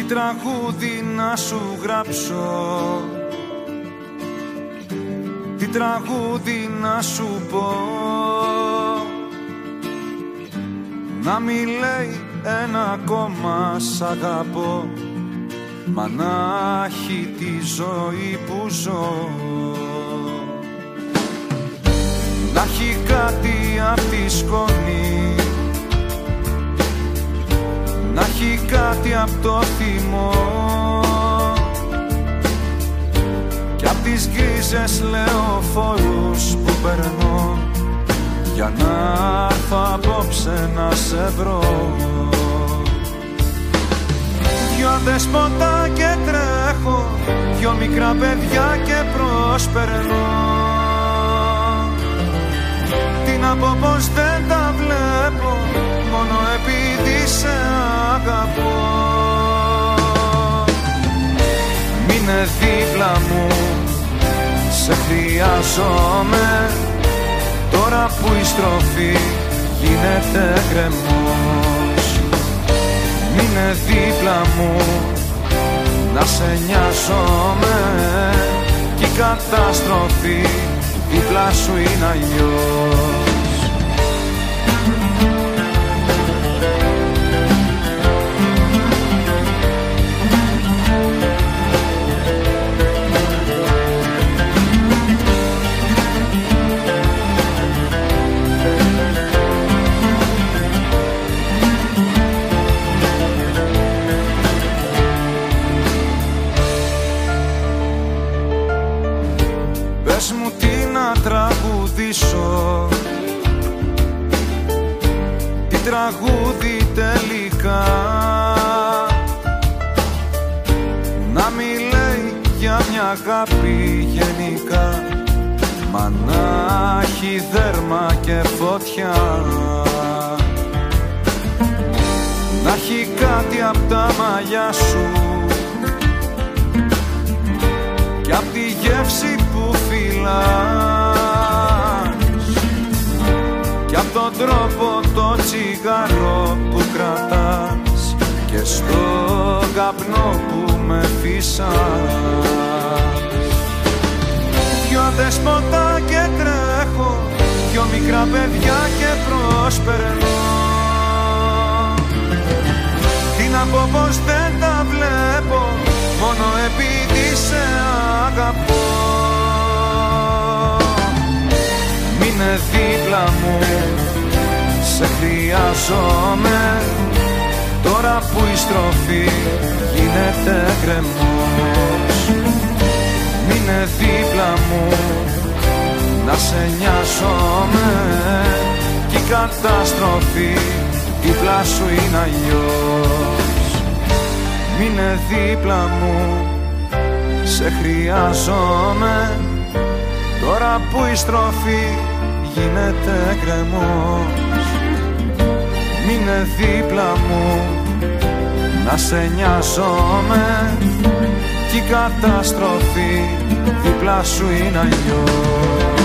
τραγούδι να σου γράψω, τι τραγούδι να σου πω, να μη λέει ένα ακόμα σ' αγαπώ, μα να έχει τη ζωή που ζω, να έχει κάτι απ' τη σκόνη, να έχει κάτι απ' το θυμό κι απ' τις γκρίζες λεωφόρους που περνώ, για να έρθω απόψε να σε βρω. Δυο δεσποτά και τρέχω, δυο μικρά παιδιά και προσπερνώ, τι να πω πως δεν τα βλέπω, μόνο επειδή σε αγαπώ. Μείνε δίπλα μου, σε χρειάζομαι, τώρα που η στροφή γίνεται γκρεμός. Μείνε δίπλα μου, να σε νοιάζομαι, κι η καταστροφή δίπλα σου είναι αλλιώς. Πες μου τι να τραγουδήσω, τι τραγούδι τελικά, να μη λέει για μια αγάπη γενικά, μα να έχει δέρμα και φωτιά, να έχει κάτι απ' τα μαλλιά σου κι απ' τη γεύση που φυλάς κι απ' τον τρόπο το τσιγάρο που κρατάς και στο καπνό που με φύσας. Δυο δεσποτά και τρέχω, δυο μικρά παιδιά και προσπερνώ, τι να πω πως δεν τα βλέπω, μόνο επειδή σε αγαπώ. Μείνε δίπλα μου, σε χρειάζομαι, τώρα που η στροφή γίνεται γκρεμός. Μείνε δίπλα μου, να σε νοιάζομαι, κι η καταστροφή δίπλα σου είναι αλλιώς. Μείνε δίπλα μου, σε χρειάζομαι, τώρα που η στροφή γίνεται γκρεμός. Μείνε δίπλα μου, να σε νοιάζομαι, κι η καταστροφή δίπλα σου είναι αλλιώς.